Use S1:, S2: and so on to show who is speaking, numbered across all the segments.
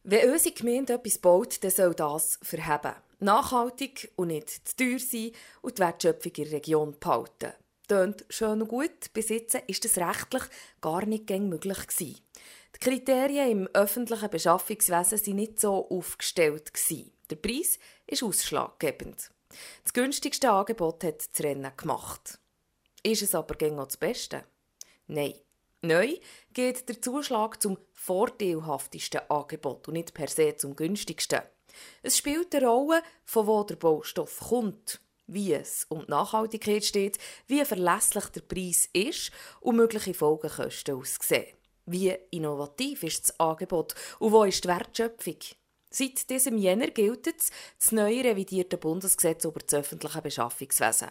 S1: Wenn unsere Gemeinde etwas baut, dann soll das verheben. Nachhaltig und nicht zu teuer sein und die Wertschöpfung in der Region behalten. Tönt schön und gut, bis jetzt war das rechtlich gar nicht möglich gewesen. Die Kriterien im öffentlichen Beschaffungswesen waren nicht so aufgestellt. Der Preis ist ausschlaggebend. Das günstigste Angebot hat das Rennen gemacht. Ist es aber auch das Beste? Nein. Neu geht der Zuschlag zum vorteilhaftesten Angebot und nicht per se zum günstigsten. Es spielt eine Rolle, von wo der Baustoff kommt, wie es um die Nachhaltigkeit steht, wie verlässlich der Preis ist und mögliche Folgekosten aussehen. Wie innovativ ist das Angebot und wo ist die Wertschöpfung? Seit diesem Jänner gilt das neu revidierte Bundesgesetz über das öffentliche Beschaffungswesen.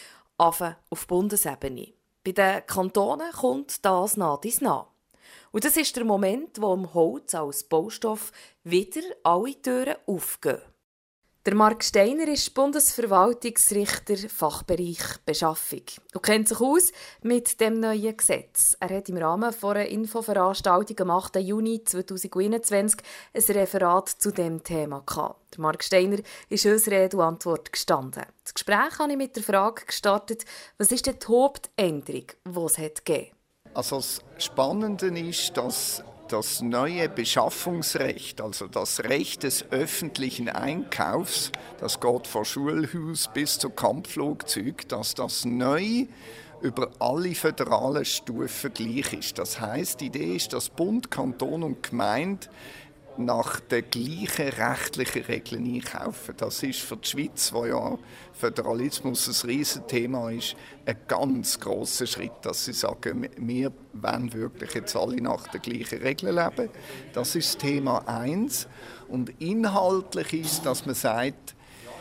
S1: Aber auf Bundesebene. Bei den Kantonen kommt das nach dies nach. Und das ist der Moment, wo im Holz als Baustoff wieder alle Türen aufgehen. Der Marc Steiner ist Bundesverwaltungsrichter Fachbereich Beschaffung und kennt sich aus mit dem neuen Gesetz. Er hat im Rahmen einer Infoveranstaltung am 8. Juni 2021 ein Referat zu diesem Thema gehabt. Der Marc Steiner ist uns Rede und Antwort gestanden. Das Gespräch habe ich mit der Frage gestartet, was ist denn die Hauptänderung, die es gegeben hat?
S2: Also das Spannende ist, dass das neue Beschaffungsrecht, also das Recht des öffentlichen Einkaufs, das geht von Schulhaus bis zu Kampfflugzeug, dass das neu über alle föderalen Stufen gleich ist. Das heisst, die Idee ist, dass Bund, Kanton und Gemeinde nach den gleichen rechtlichen Regeln einkaufen. Das ist für die Schweiz, wo ja Föderalismus ein Riesenthema ist, ein ganz grosser Schritt, dass sie sagen, wir wollen wirklich jetzt alle nach den gleichen Regeln leben. Das ist Thema 1. Und inhaltlich ist, dass man sagt,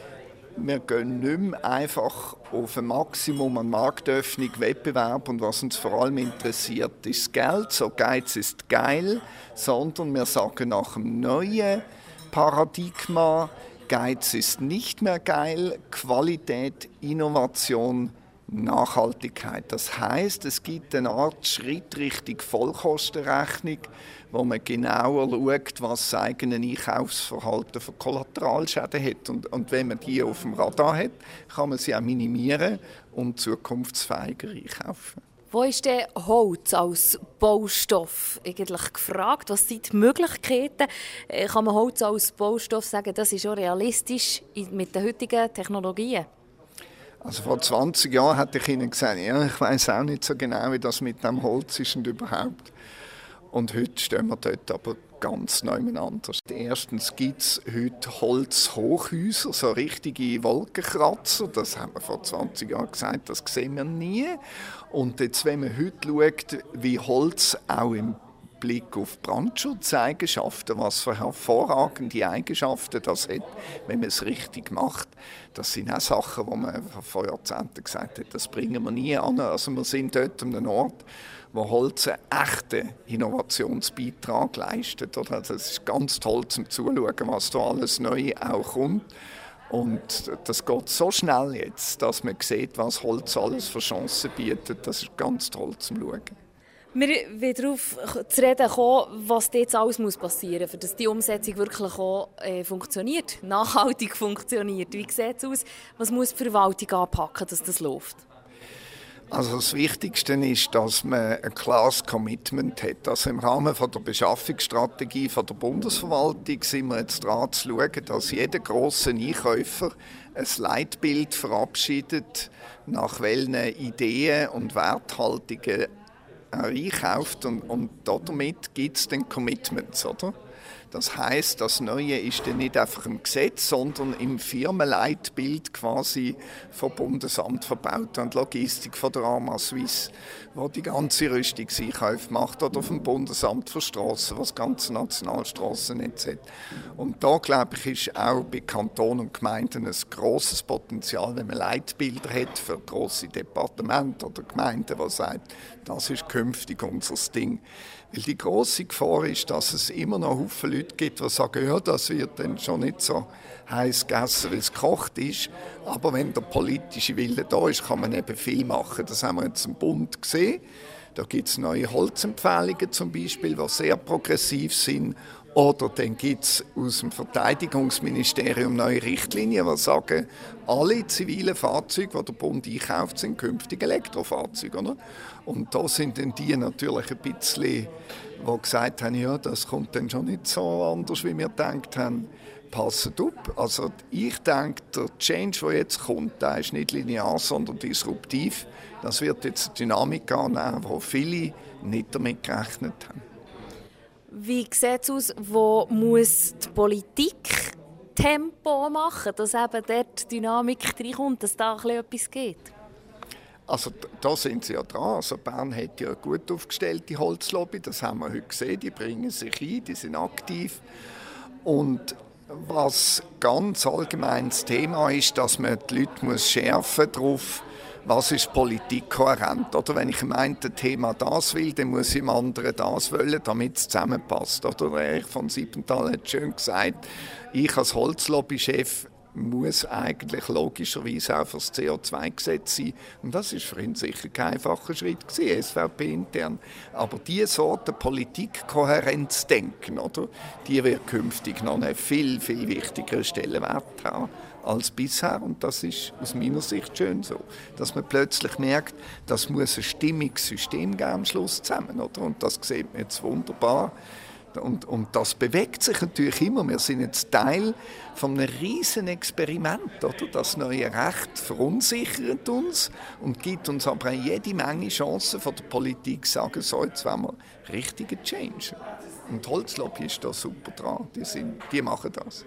S2: wir gehen nicht mehr einfach auf ein Maximum an Marktöffnung, Wettbewerb und was uns vor allem interessiert, ist das Geld. So Geiz ist geil, sondern wir sagen nach dem neuen Paradigma, Geiz ist nicht mehr geil, Qualität, Innovation, Nachhaltigkeit. Das heisst, es gibt eine Art Schritt Richtung Vollkostenrechnung, wo man genauer schaut, was das eigene Einkaufsverhalten für Kollateralschäden hat. Und wenn man die auf dem Radar hat, kann man sie auch minimieren und zukunftsfähiger einkaufen.
S1: Wo ist denn Holz als Baustoff eigentlich gefragt? Was sind die Möglichkeiten? Kann man Holz als Baustoff sagen, das ist auch realistisch mit den heutigen Technologien?
S2: Also vor 20 Jahren hätte ich Ihnen gesagt, ja, ich weiss auch nicht so genau, wie das mit dem Holz ist und überhaupt. Und heute stehen wir dort aber ganz nebeneinander. Erstens gibt es heute Holzhochhäuser, so richtige Wolkenkratzer. Das haben wir vor 20 Jahren gesagt, das sehen wir nie. Und jetzt, wenn man heute schaut, wie Holz auch im Blick auf Brandschutzeigenschaften, was für hervorragende Eigenschaften das hat, wenn man es richtig macht. Das sind auch Sachen, wo man vor Jahrzehnten gesagt hat, das bringen wir nie an. Also wir sind dort an einem Ort, wo Holz einen echten Innovationsbeitrag leistet. Also es ist ganz toll zum Zuschauen, was da alles neu auch kommt. Und das geht so schnell jetzt, dass man sieht, was Holz alles für Chancen bietet. Das ist ganz toll zum Schauen.
S1: Wir wollen darauf zu reden kommen, was jetzt alles passieren muss, damit die Umsetzung wirklich auch funktioniert, nachhaltig funktioniert. Wie sieht es aus? Was muss die Verwaltung anpacken, dass das läuft?
S2: Also das Wichtigste ist, dass man ein klares Commitment hat. Also im Rahmen der Beschaffungsstrategie der Bundesverwaltung sind wir jetzt dran zu schauen, dass jeder grosse Einkäufer ein Leitbild verabschiedet, nach welchen Ideen und Werthaltungen er einkauft und damit gibt es dann Commitments, oder? Das heisst, das Neue ist dann nicht einfach im Gesetz, sondern im Firmenleitbild quasi vom Bundesamt verbaut und Logistik von der Arma Suisse, wo die ganze Rüstungseinkäufe macht, oder vom Bundesamt für Strassen, was ganze Nationalstrassennetz hat. Und da, glaube ich, ist auch bei Kantonen und Gemeinden ein grosses Potenzial, wenn man Leitbilder hat für grosse Departemente oder Gemeinden, die sagen, das ist künftig unser Ding. Weil die grosse Gefahr ist, dass es immer noch Haufen Leute gibt, die sagen, ja, das wird dann schon nicht so heiß gegessen, weil es gekocht ist. Aber wenn der politische Wille da ist, kann man eben viel machen. Das haben wir jetzt im Bund gesehen. Da gibt es neue Holzempfehlungen zum Beispiel, die sehr progressiv sind. Oder dann gibt es aus dem Verteidigungsministerium neue Richtlinien, die sagen, alle zivilen Fahrzeuge, die der Bund einkauft, sind künftig Elektrofahrzeuge. Oder? Und da sind dann die natürlich ein bisschen, die gesagt haben, ja, das kommt dann schon nicht so anders, wie wir gedacht haben. Passet auf. Also ich denke, der Change, der jetzt kommt, der ist nicht linear, sondern disruptiv. Das wird jetzt eine Dynamik annehmen, wo viele nicht damit gerechnet haben.
S3: Wie sieht es aus, wo muss die Politik Tempo machen, dass eben dort die Dynamik reinkommt, dass da etwas geht?
S2: Also da sind sie ja dran. Also Bern hat ja eine gut aufgestellte Holzlobby, das haben wir heute gesehen. Die bringen sich ein, die sind aktiv. Und was ganz allgemein das Thema ist, dass man die Leute schärfen darauf, was ist politikkohärent. Oder wenn ich im einen Thema das will, dann muss ich im anderen das wollen, damit es zusammenpasst. Oder Erich von Siebenthal hat schön gesagt, ich als Holzlobbychef muss eigentlich logischerweise auch für das CO2-Gesetz sein. Und das ist für ihn sicher kein einfacher Schritt gewesen, SVP intern. Aber diese Sorte Politikkohärenz denken, oder, die wird künftig noch einen viel, viel wichtigeren Stellenwert haben als bisher. Und das ist aus meiner Sicht schön so, dass man plötzlich merkt, das muss ein stimmiges System geben am Schluss zusammen. Oder? Und das sieht man jetzt wunderbar. Und das bewegt sich natürlich immer. Wir sind jetzt Teil von einem riesen Experiment. Oder? Das neue Recht verunsichert uns und gibt uns aber jede Menge Chancen von der Politik zu sagen, so, jetzt wollen wir richtige Change. Und die Holzlobby ist da super dran. Die machen das.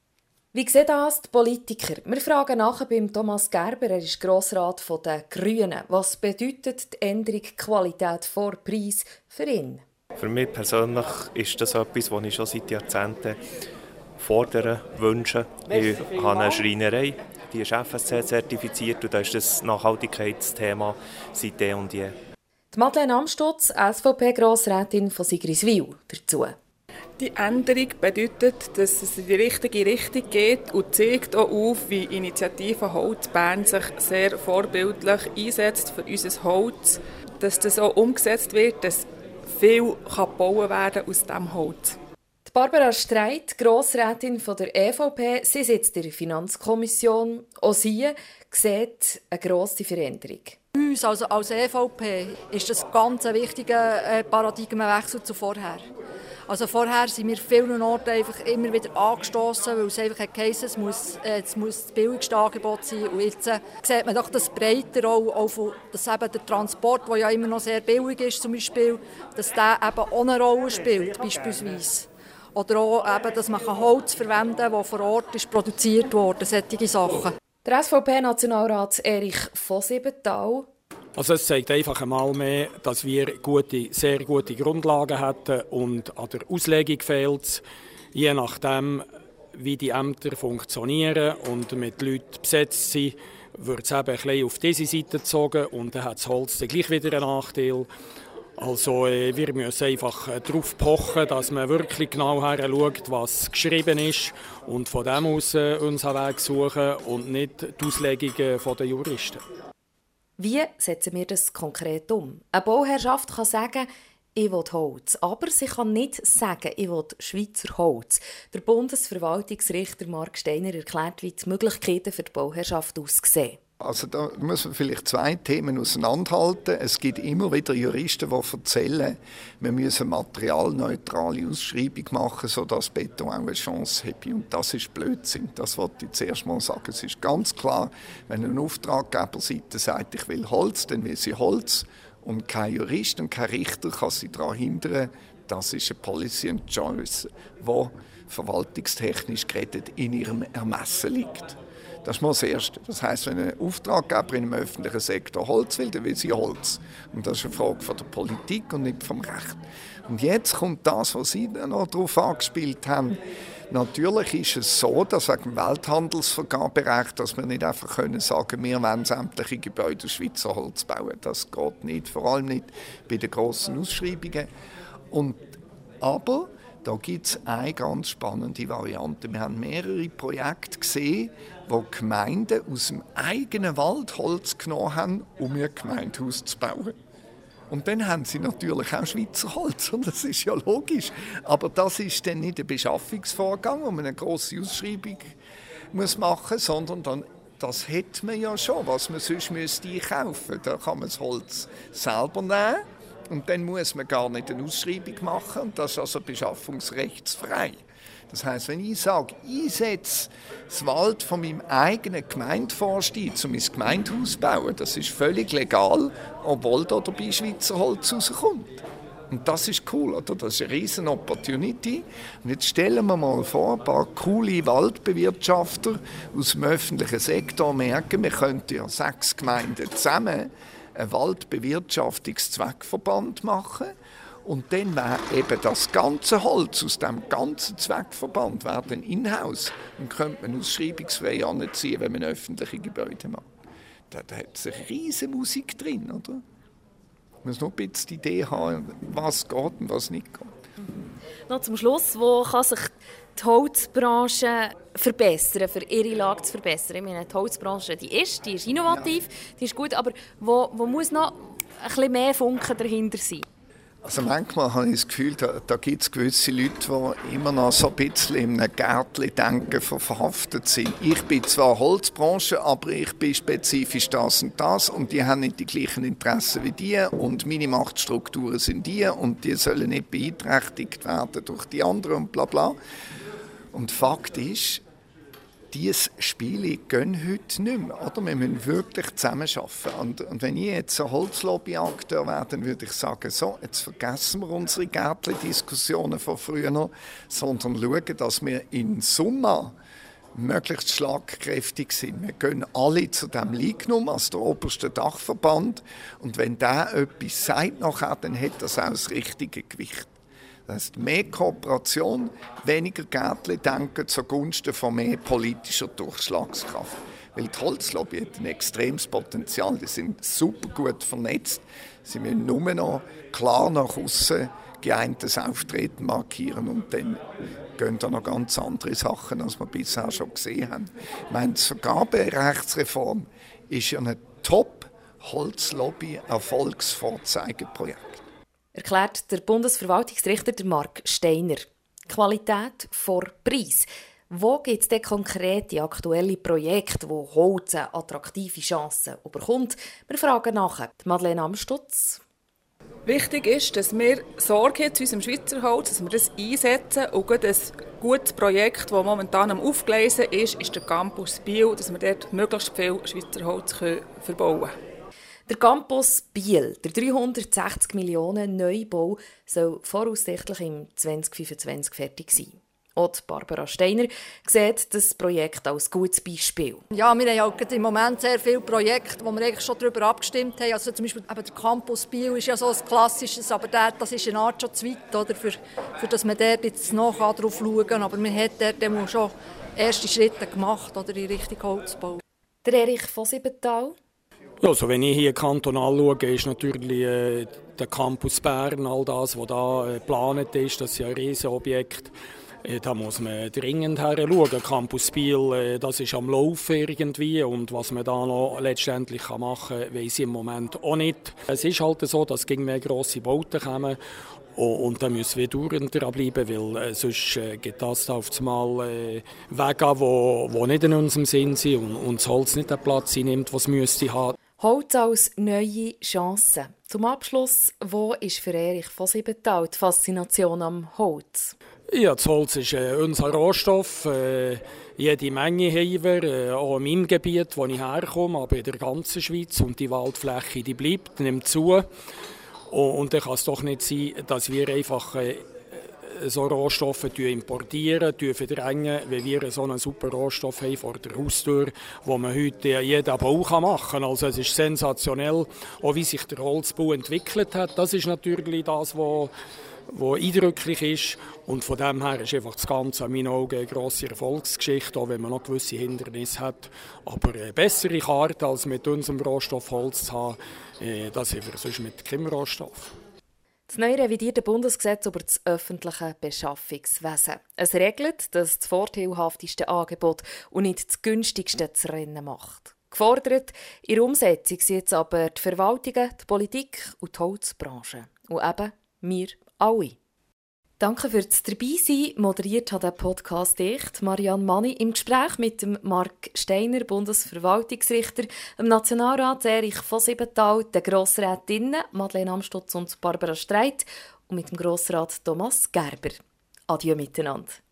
S1: Wie sehen das die Politiker? Wir fragen nachher beim Thomas Gerber, er ist Grossrat der Grünen. Was bedeutet die Änderung Qualität vor Preis für ihn?
S4: Für mich persönlich ist das etwas, was ich schon seit Jahrzehnten fordere, wünsche. Ich habe eine Schreinerei, die ist FSC-zertifiziert und da ist das Nachhaltigkeitsthema seit eh und je.
S1: Die Madeleine Amstutz, SVP-Grossrätin von Sigriswil, dazu.
S5: Die Änderung bedeutet, dass es in die richtige Richtung geht und zeigt auch auf, wie Initiative Holz Bern sich sehr vorbildlich einsetzt für unser Holz, dass das auch umgesetzt wird, dass viel gebaut werden aus diesem Holz.
S1: Die Barbara Streit, Grossrätin der EVP, sie sitzt in der Finanzkommission. Auch sie sieht eine grosse Veränderung.
S6: Für uns als EVP ist das ganz ein wichtiger Paradigmenwechsel zu vorher. Also vorher sind wir vielen Orten einfach immer wieder angestoßen, weil es einfach geheißen, es muss das billigste Angebot sein. Und jetzt sieht man doch das breiter auch dass eben der Transport, der ja immer noch sehr billig ist zum Beispiel, dass der eben auch eine Rolle spielt, beispielsweise. Oder auch eben, dass man Holz verwenden kann, das vor Ort ist produziert wurde, solche Sachen.
S1: Der SVP-Nationalrat Erich von Siebenthal.
S7: Also es zeigt einfach einmal mehr, dass wir sehr gute Grundlagen hatten und an der Auslegung fehlt es. Je nachdem, wie die Ämter funktionieren und mit Leuten besetzt sind, wird es eben ein bisschen auf diese Seite gezogen und dann hat das Holz dann gleich wieder einen Nachteil. Also wir müssen einfach darauf pochen, dass man wirklich genau hinschaut, was geschrieben ist und von dem aus unseren Weg suchen und nicht die Auslegungen der Juristen.
S1: Wie setzen wir das konkret um? Eine Bauherrschaft kann sagen, ich will Holz, aber sie kann nicht sagen, ich will Schweizer Holz. Der Bundesverwaltungsrichter Marc Steiner erklärt, wie die Möglichkeiten für die Bauherrschaft aussehen.
S2: Also da muss man vielleicht zwei Themen auseinanderhalten. Es gibt immer wieder Juristen, die erzählen, wir müssen materialneutrale Ausschreibung machen, sodass Beton auch eine Chance hat. Und das ist Blödsinn. Das wollte ich zuerst mal sagen. Es ist ganz klar, wenn eine Auftraggeberseite sagt, ich will Holz, dann will sie Holz. Und kein Jurist und kein Richter kann sie daran hindern. Das ist eine Policy and Choice, die verwaltungstechnisch geredet in ihrem Ermessen liegt. Das ist mal das Erste. Das heisst, wenn ein Auftraggeber in einem öffentlichen Sektor Holz will, dann will sie Holz. Und das ist eine Frage von der Politik und nicht vom Recht. Und jetzt kommt das, was Sie noch darauf angespielt haben. Natürlich ist es so, dass wegen dem Welthandelsvergaberecht, dass wir nicht einfach sagen können, wir wollen sämtliche Gebäude aus Schweizer Holz bauen. Das geht nicht, vor allem nicht bei den grossen Ausschreibungen. Aber da gibt es eine ganz spannende Variante. Wir haben mehrere Projekte gesehen, wo Gemeinden aus dem eigenen Wald Holz genommen haben, um ihr Gemeindehaus zu bauen. Und dann haben sie natürlich auch Schweizer Holz, und das ist ja logisch. Aber das ist dann nicht ein Beschaffungsvorgang, wo man eine grosse Ausschreibung machen muss, sondern dann, das hat man ja schon, was man sonst einkaufen müsste. Da kann man das Holz selber nehmen und dann muss man gar nicht eine Ausschreibung machen, und das ist also beschaffungsrechtsfrei. Das heisst, wenn ich sage, ich setze das Wald von meinem eigenen Gemeindevorsteher, um mein Gemeindehaus zu bauen, das ist völlig legal, obwohl da dabei Schweizer Holz rauskommt. Und das ist cool, oder? Das ist eine riesen Opportunity. Und jetzt stellen wir mal vor, ein paar coole Waldbewirtschafter aus dem öffentlichen Sektor merken, wir könnten ja 6 Gemeinden zusammen einen Waldbewirtschaftungszweckverband machen. Und dann wäre eben das ganze Holz aus dem ganzen Zweckverband wäre dann in-house. Dann könnte man ausschreibungsfrei anziehen, wenn man öffentliche Gebäude macht. Da hat eine riesige Musik drin, oder? Man muss nur ein bisschen die Idee haben, was geht und was nicht geht.
S3: Noch zum Schluss, wo kann sich die Holzbranche verbessern, für ihre Lage zu verbessern? Ich meine, die Holzbranche, die ist innovativ, die ist gut, aber wo muss noch ein bisschen mehr Funken dahinter sein?
S2: Also manchmal habe ich das Gefühl, da gibt es gewisse Leute, die immer noch so ein bisschen in einem Gärtchen-Denken verhaftet sind. Ich bin zwar Holzbranche, aber ich bin spezifisch das und die haben nicht die gleichen Interessen wie die und meine Machtstrukturen sind die und die sollen nicht beeinträchtigt werden durch die anderen und bla bla. Und Fakt ist, diese Spiele gehen heute nicht mehr. Oder? Wir müssen wirklich zusammenarbeiten. Und wenn ich jetzt ein Holzlobby-Akteur wäre, dann würde ich sagen, so, jetzt vergessen wir unsere Gärtchen-Diskussionen von früher, sondern schauen, dass wir in Summe möglichst schlagkräftig sind. Wir gehen alle zu dem Lignum, als der oberste Dachverband. Und wenn der etwas sagt nachher, dann hat das auch das richtige Gewicht. Das heisst, mehr Kooperation, weniger Gärtchen-Denken zugunsten von mehr politischer Durchschlagskraft. Weil die Holzlobby hat ein extremes Potenzial. Die sind super gut vernetzt. Sie müssen nur noch klar nach außen geeintes Auftreten markieren und dann gehen da noch ganz andere Sachen, als wir bisher schon gesehen haben. Ich meine, die Vergaberechtsreform ist ja ein Top-Holzlobby-Erfolgsvorzeigeprojekt.
S1: Erklärt der Bundesverwaltungsrichter Marc Steiner. Qualität vor Preis. Wo gibt es denn konkrete aktuelle Projekte, wo Holz eine attraktive Chancen bekommt? Wir fragen nachher. Madeleine Amstutz.
S5: Wichtig ist, dass wir Sorge haben zu unserem Schweizer Holz, dass wir das einsetzen. Und ein gutes Projekt, das momentan am Aufgleisen ist der Campus Biel, dass wir dort möglichst viel Schweizer Holz verbauen können.
S1: Der Campus Biel, der 360 Millionen Neubau, soll voraussichtlich im 2025 fertig sein. Auch Barbara Steiner sieht das Projekt als gutes Beispiel.
S6: Ja, wir haben halt im Moment sehr viele Projekte, wo wir eigentlich schon darüber abgestimmt haben. Also zum Beispiel eben der Campus Biel ist ja so ein klassisches, aber das ist eine Art schon zu weit, oder, für dass man dort jetzt noch drauf schauen kann. Aber man hat dort schon erste Schritte gemacht, oder, in Richtung Holzbau.
S1: Der Erich von Siebenthal.
S7: Ja, also wenn ich hier kantonal schaue, ist natürlich der Campus Bern, all das, was da geplant ist, das ist ja ein Riesenobjekt. Da muss man dringend hinschauen. Campus Biel, das ist am Laufen irgendwie und was man da noch letztendlich machen kann, weiss ich im Moment auch nicht. Es ist halt so, dass gegen mehr grosse Bauten kommen und dann müssen wir dauernd dranbleiben, weil sonst geht das da auf einmal Wege an, die nicht in unserem Sinn sind und das Holz nicht den Platz einnimmt, was es müsste haben.
S1: Holz als neue Chance. Zum Abschluss, wo ist für Erich von Siebenthal die Faszination am Holz?
S7: Ja, das Holz ist unser Rohstoff. Jede Menge haben wir, auch in meinem Gebiet, wo ich herkomme, aber in der ganzen Schweiz. Und die Waldfläche, die bleibt, nimmt zu. Und dann kann es doch nicht sein, dass wir einfach so Rohstoffe importieren, verdrängen, weil wir so einen super Rohstoff haben vor der Haustür, wo man heute jeden Bau machen kann. Also es ist sensationell, auch wie sich der Holzbau entwickelt hat. Das ist natürlich das, was eindrücklich ist. Und von dem her ist einfach das Ganze in meinen Augen eine grosse Erfolgsgeschichte, auch wenn man noch gewisse Hindernisse hat. Aber eine bessere Karte als mit unserem Rohstoff Holz zu haben, das haben wir sonst mit keinem Rohstoff.
S1: Das neu revidierte Bundesgesetz über das öffentliche Beschaffungswesen. Es regelt, dass das vorteilhafteste Angebot und nicht das günstigste das Rennen macht. Gefordert in der Umsetzung sind jetzt aber die Verwaltungen, die Politik und die Holzbranche. Und eben wir alle. Danke fürs Dabeisein. Moderiert hat der Podcast ich, Marianne Manni, im Gespräch mit dem Marc Steiner, Bundesverwaltungsrichter, dem Nationalrat Erich von Siebenthal, den Grossrätinnen Madeleine Amstutz und Barbara Streit und mit dem Grossrat Thomas Gerber. Adieu miteinander.